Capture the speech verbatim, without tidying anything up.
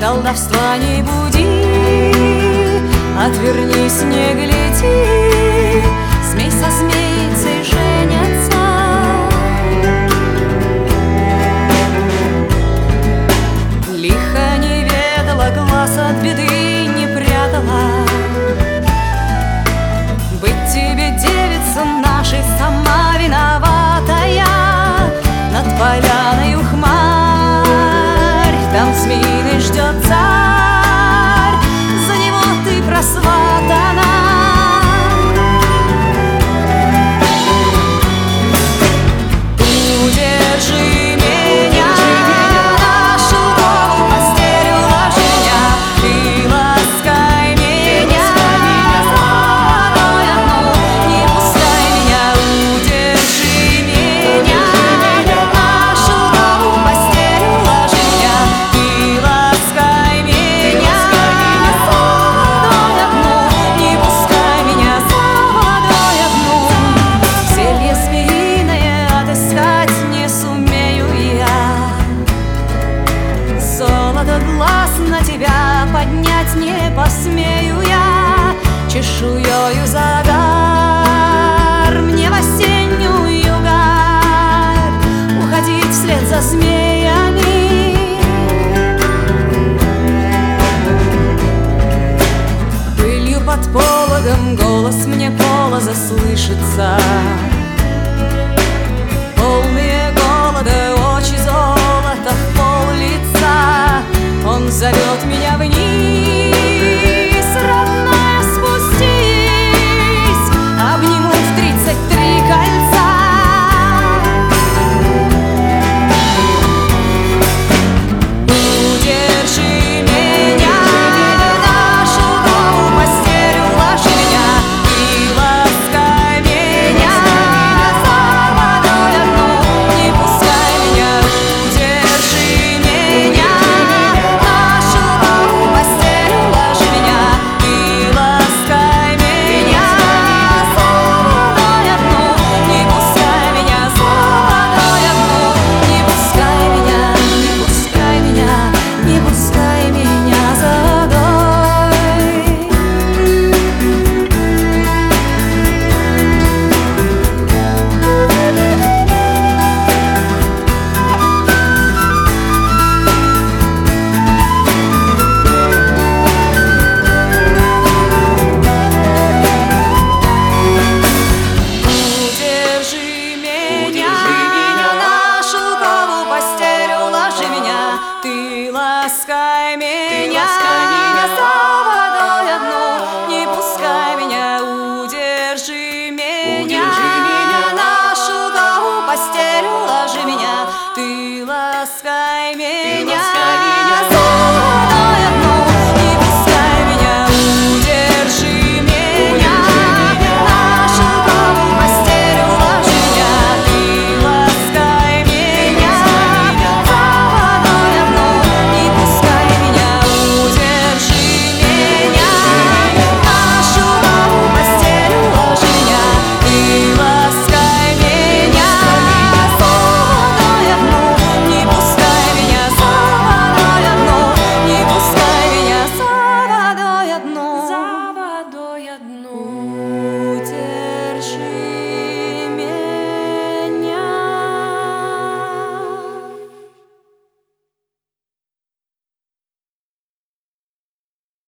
колдовства не буди, отвернись, не гляди, змей со змеицей женятся. Лихо не ведала, глаз от беды не прятала. Быть тебе, девица нашей, сама виноватая. Над поляною хмарь, там змеиный ждет царь, за него ты просватана. Удержи меня, на шелковую постель уложи меня, ты ласкай меня, золотой одну, не пускай меня. Удержи меня, на шелковую постель уложи меня, ты ласкай меня, золотой одну, не пускай меня, золотой одну. Зелье змеиное отыскать не сумею я, золото глаз на тебя поднять не посмею я. Чешуёю загар мне в осеннюю гарь уходить вслед за змеями. Пылью под пологом голос мне полоза слышится. Полные голода очи, золота в пол лица. Он зовет меня вниз, родная, спустись, обниму в тридцать три кольца. Удержи меня, на шелковую постель уложи меня, и ласкай меня, золотой одну, не пускай меня. Удержи меня, на шелковую постель уложи меня, и ласкай меня, золотой одну, не пускай меня, золотой одну, не пускай меня, не пускай меня, не пускай меня задой. Удержи меня, на шелковую постель уложи меня, ты ласкай меня,